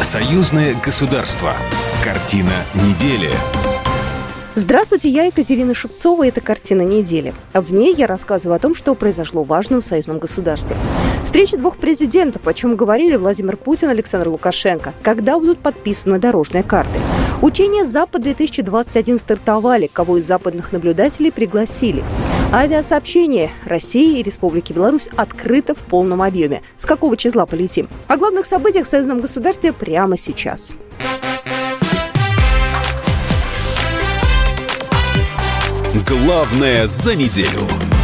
Союзное государство. Картина недели. Здравствуйте, я Екатерина Шевцова, и это «Картина недели». В ней я рассказываю о том, что произошло важно в союзном государстве. Встреча двух президентов, о чем говорили Владимир Путин и Александр Лукашенко. Когда будут подписаны дорожные карты. Учения «Запад-2021» стартовали, кого из западных наблюдателей пригласили. Авиасообщение России и Республики Беларусь открыто в полном объеме. С какого числа полетим? О главных событиях в союзном государстве прямо сейчас. Главное за неделю.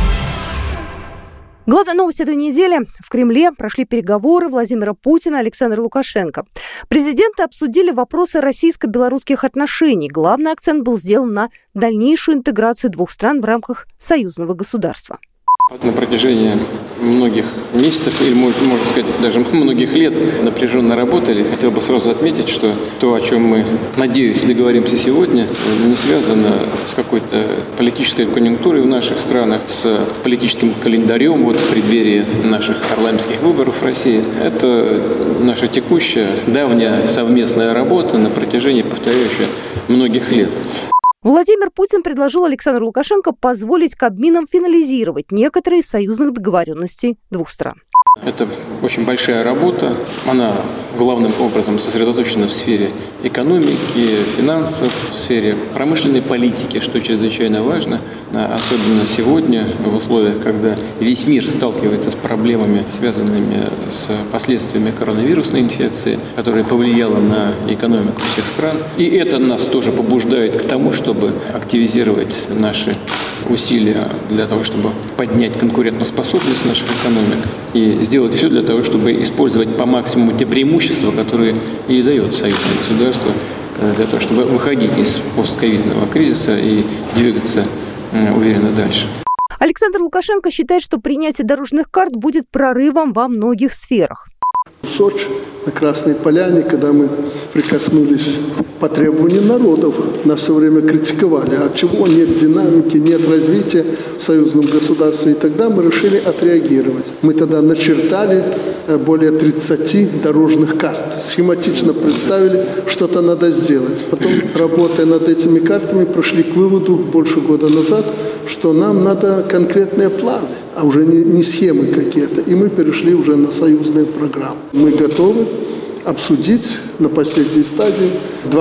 Главная новость этой недели. В Кремле прошли переговоры Владимира Путина и Александра Лукашенко. Президенты обсудили вопросы российско-белорусских отношений. Главный акцент был сделан на дальнейшую интеграцию двух стран в рамках союзного государства. На протяжении многих месяцев, или, можно сказать, даже многих лет напряженно работали. Хотел бы сразу отметить, что то, о чем мы, надеюсь, договоримся сегодня, не связано с какой-то политической конъюнктурой в наших странах, с политическим календарем в преддверии наших парламентских выборов в России. Это наша текущая, давняя совместная работа на протяжении, повторяю, многих лет. Владимир Путин предложил Александру Лукашенко позволить Кабминам финализировать некоторые из союзных договоренностей двух стран. Это очень большая работа. Она главным образом сосредоточена в сфере экономики, финансов, в сфере промышленной политики, что чрезвычайно важно, особенно сегодня, в условиях, когда весь мир сталкивается с проблемами, связанными с последствиями коронавирусной инфекции, которая повлияла на экономику всех стран. И это нас тоже побуждает к тому, чтобы активизировать наши усилия для того, чтобы поднять конкурентоспособность наших экономик и сделать все для того, чтобы использовать по максимуму те преимущества, которые и дает союзное государство, для того, чтобы выходить из постковидного кризиса и двигаться уверенно дальше. Александр Лукашенко считает, что принятие дорожных карт будет прорывом во многих сферах. В Сочи, на Красной Поляне, когда мы прикоснулись по требованиям народов, нас все время критиковали, от чего нет динамики, нет развития в союзном государстве. И тогда мы решили отреагировать. Мы тогда начертали более 30 дорожных карт, схематично представили, что-то надо сделать. Потом, работая над этими картами, пришли к выводу больше года назад, что нам надо конкретные планы, а уже не схемы какие-то. И мы перешли уже на союзные программы. Мы готовы обсудить на последней стадии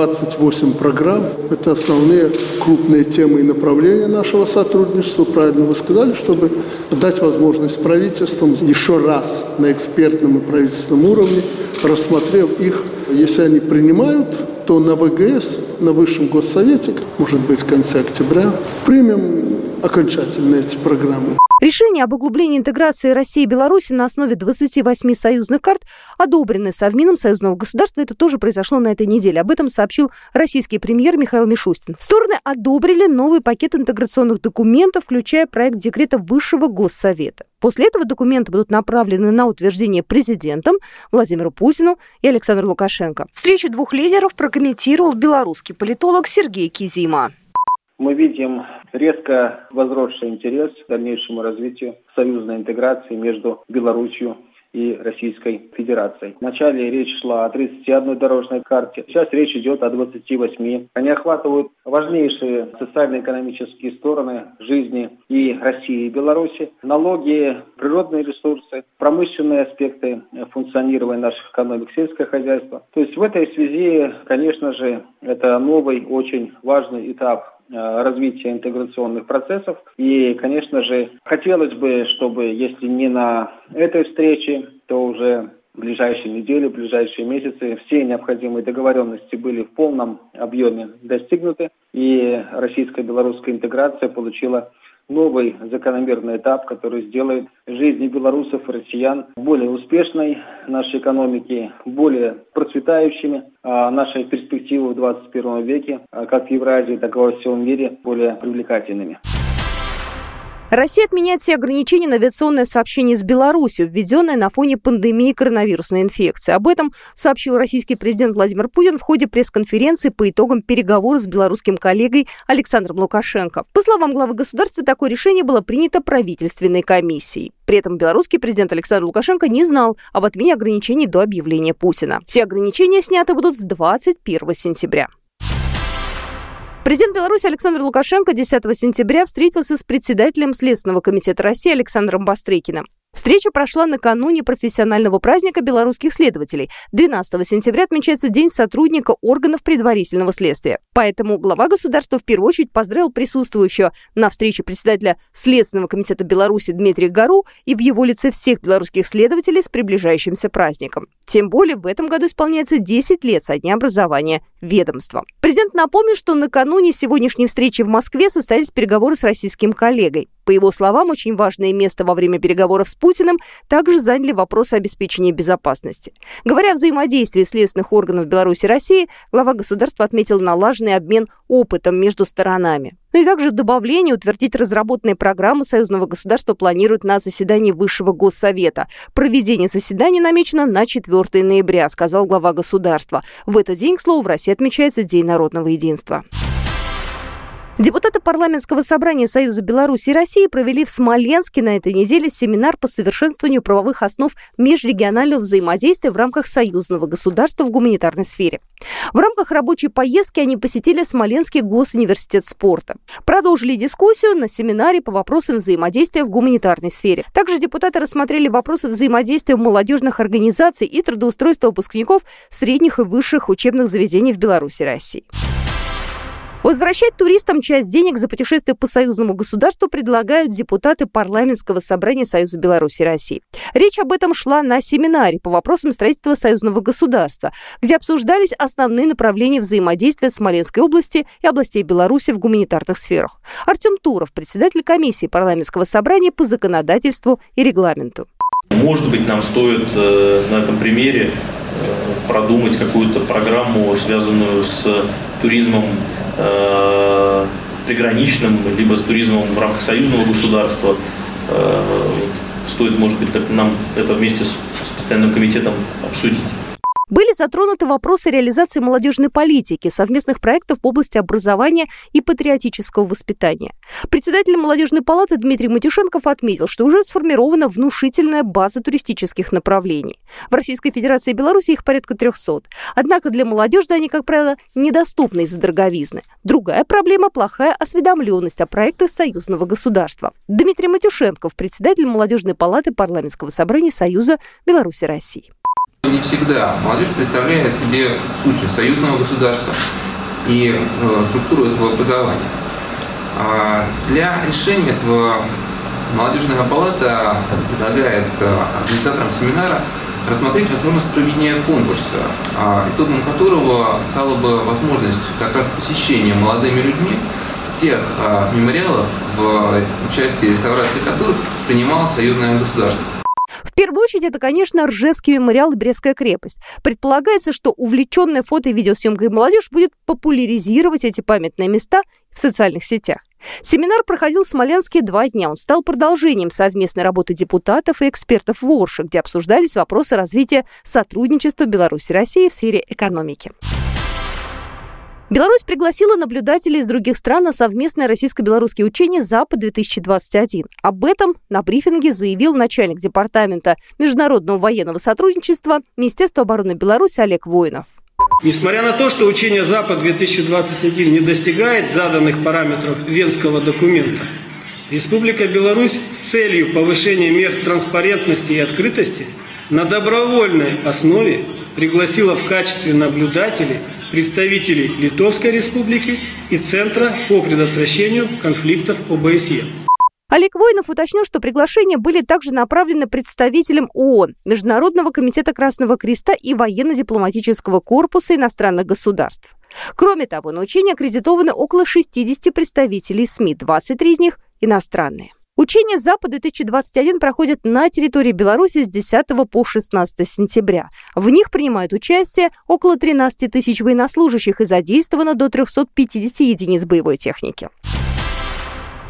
28 программ. Это основные крупные темы и направления нашего сотрудничества. Правильно вы сказали, чтобы дать возможность правительствам еще раз на экспертном и правительственном уровне, рассмотрев их, если они принимают, то на ВГС, на Высшем Госсовете, может быть, в конце октября, примем окончательно эти программы. Решение об углублении интеграции России и Беларуси на основе 28 союзных карт одобрены Совмином союзного государства. Это тоже произошло на этой неделе. Об этом сообщил российский премьер Михаил Мишустин. Стороны одобрили новый пакет интеграционных документов, включая проект декрета Высшего Госсовета. После этого документы будут направлены на утверждение президентом Владимиру Путину и Александру Лукашенко. Встречу двух лидеров прокомментировал белорусский политолог Сергей Кизима. Мы видим резко возросший интерес к дальнейшему развитию союзной интеграции между Беларусью и Российской Федерацией. Вначале речь шла о 31 дорожной карте, сейчас речь идет о 28. Они охватывают важнейшие социально-экономические стороны жизни и России, и Беларуси. Налоги, природные ресурсы, промышленные аспекты функционирования наших экономик, сельское хозяйство. То есть в этой связи, конечно же, это новый, очень важный этап развития интеграционных процессов. И, конечно же, хотелось бы, чтобы, если не на этой встрече, то уже в ближайшие недели, в ближайшие месяцы все необходимые договоренности были в полном объеме достигнуты, и российско-белорусская интеграция получила новый закономерный этап, который сделает жизнь белорусов и россиян более успешной, нашей экономики более процветающими, а наши перспективы в 21 21 веке, как в Евразии, так и во всем мире, более привлекательными. 1 января 2022 года Александр Лукашенко, глава Беларуси, подписал дорожную карту России и Беларуси на 2021-2027 годы. Ранее Александр Лукашенко заявил, что Беларусь будет участвовать в союзном государстве Россия отменяет все ограничения на авиационное сообщение с Беларусью, введенное на фоне пандемии коронавирусной инфекции. Об этом сообщил российский президент Владимир Путин в ходе пресс-конференции по итогам переговоров с белорусским коллегой Александром Лукашенко. По словам главы государства, такое решение было принято правительственной комиссией. При этом белорусский президент Александр Лукашенко не знал об отмене ограничений до объявления Путина. Все ограничения сняты будут с 21 сентября. Президент Беларуси Александр Лукашенко 10 сентября встретился с председателем Следственного комитета России Александром Бастрыкиным. Встреча прошла накануне профессионального праздника белорусских следователей. 12 сентября отмечается День сотрудника органов предварительного следствия. Поэтому глава государства в первую очередь поздравил присутствующего на встрече председателя Следственного комитета Беларуси Дмитрия Гару и в его лице всех белорусских следователей с приближающимся праздником. Тем более в этом году исполняется 10 лет со дня образования ведомства. Президент напомнил, что накануне сегодняшней встречи в Москве состоялись переговоры с российским коллегой. По его словам, очень важное место во время переговоров с Путиным также заняли вопросы обеспечения безопасности. Говоря о взаимодействии следственных органов Беларуси и России, глава государства отметил налаженный обмен опытом между сторонами. Ну и также в добавлении утвердить разработанные программы союзного государства планируют на заседании Высшего Госсовета. Проведение заседания намечено на 4 ноября, сказал глава государства. В этот день, к слову, в России отмечается День народного единства. Депутаты парламентского собрания Союза Беларуси и России провели в Смоленске на этой неделе семинар по совершенствованию правовых основ межрегионального взаимодействия в рамках союзного государства в гуманитарной сфере. В рамках рабочей поездки они посетили Смоленский госуниверситет спорта. Продолжили дискуссию на семинаре по вопросам взаимодействия в гуманитарной сфере. Также депутаты рассмотрели вопросы взаимодействия молодежных организаций и трудоустройства выпускников средних и высших учебных заведений в Беларуси и России. Возвращать туристам часть денег за путешествие по союзному государству предлагают депутаты парламентского собрания Союза Беларуси и России. Речь об этом шла на семинаре по вопросам строительства союзного государства, где обсуждались основные направления взаимодействия Смоленской области и областей Беларуси в гуманитарных сферах. Артем Туров, председатель комиссии парламентского собрания по законодательству и регламенту. Может быть, нам стоит на этом примере продумать какую-то программу, связанную с туризмом приграничным, либо с туризмом в рамках союзного государства. Стоит, может быть, нам это вместе с постоянным комитетом обсудить. Были затронуты вопросы реализации молодежной политики, совместных проектов в области образования и патриотического воспитания. Председатель молодежной палаты Дмитрий Матюшенков отметил, что уже сформирована внушительная база туристических направлений. В Российской Федерации и Беларуси их порядка 300. Однако для молодежи они, как правило, недоступны из-за дороговизны. Другая проблема – плохая осведомленность о проектах союзного государства. Дмитрий Матюшенков, председатель молодежной палаты парламентского собрания Союза Беларуси и России. Не всегда молодежь представляет себе сущность союзного государства и структуру этого образования. Для решения этого молодежная палата предлагает организаторам семинара рассмотреть возможность проведения конкурса, итогом которого стала бы возможность как раз посещения молодыми людьми тех мемориалов, в участии реставрации которых принимало союзное государство. В первую очередь, это, конечно, Ржевский мемориал и Брестская крепость. Предполагается, что увлеченная фото- и видеосъемкой молодежь будет популяризировать эти памятные места в социальных сетях. Семинар проходил в Смоленске 2 дня. Он стал продолжением совместной работы депутатов и экспертов в Орше, где обсуждались вопросы развития сотрудничества Беларуси и России в сфере экономики. Беларусь пригласила наблюдателей из других стран на совместное российско-белорусские учения «Запад-2021». Об этом на брифинге заявил начальник департамента международного военного сотрудничества Министерства обороны Беларуси Олег Воинов. Несмотря на то, что учение «Запад-2021» не достигает заданных параметров Венского документа, Республика Беларусь с целью повышения мер транспарентности и открытости на добровольной основе пригласила в качестве наблюдателей представителей Литовской Республики и Центра по предотвращению конфликтов ОБСЕ. Олег Воинов уточнил, что приглашения были также направлены представителям ООН, Международного комитета Красного Креста и военно-дипломатического корпуса иностранных государств. Кроме того, на учения аккредитованы около 60 представителей СМИ, 23 из них иностранные. Учения «Запад-2021» проходят на территории Беларуси с 10 по 16 сентября. В них принимают участие около 13 тысяч военнослужащих и задействовано до 350 единиц боевой техники.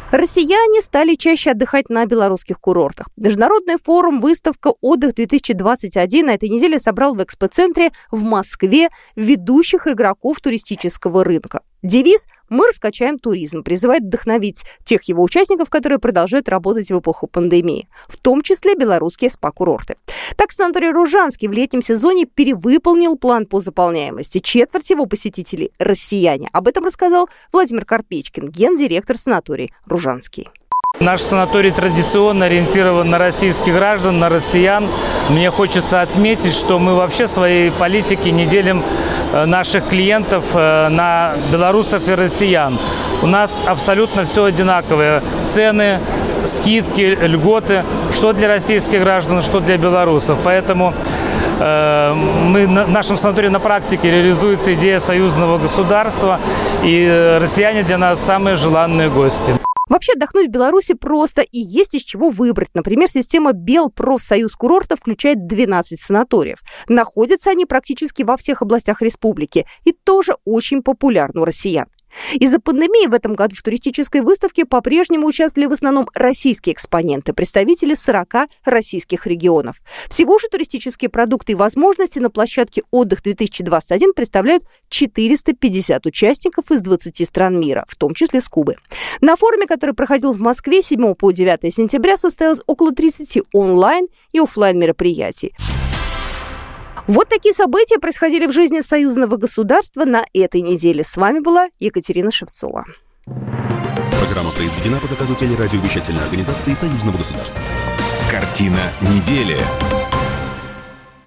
Россияне стали чаще отдыхать на белорусских курортах. Международный форум «Выставка Отдых-2021» на этой неделе собрал в экспоцентре в Москве ведущих игроков туристического рынка. Девиз «Мы раскачаем туризм» призывает вдохновить тех его участников, которые продолжают работать в эпоху пандемии, в том числе белорусские спа-курорты. Так, санаторий «Ружанский» в летнем сезоне перевыполнил план по заполняемости. Четверть его посетителей – россияне. Об этом рассказал Владимир Карпечкин, гендиректор санатория «Ружанский». Наш санаторий традиционно ориентирован на российских граждан, на россиян. Мне хочется отметить, что мы вообще в своей политике не делим наших клиентов на белорусов и россиян. У нас абсолютно все одинаковое. Цены, скидки, льготы, что для российских граждан, что для белорусов. Поэтому в нашем санатории на практике реализуется идея союзного государства, и россияне для нас самые желанные гости. Вообще отдохнуть в Беларуси просто и есть из чего выбрать. Например, система Белпрофсоюз курортов включает 12 санаториев. Находятся они практически во всех областях республики и тоже очень популярны у россиян. Из-за пандемии в этом году в туристической выставке по-прежнему участвовали в основном российские экспоненты, представители 40 российских регионов. Всего же туристические продукты и возможности на площадке «Отдых-2021» представляют 450 участников из 20 стран мира, в том числе с Кубы. На форуме, который проходил в Москве 7 по 9 сентября, состоялось около 30 онлайн и офлайн мероприятий. Вот такие события происходили в жизни союзного государства на этой неделе. С вами была Екатерина Шевцова. Программа произведена по заказу телерадиовещательной организации союзного государства. Картина недели.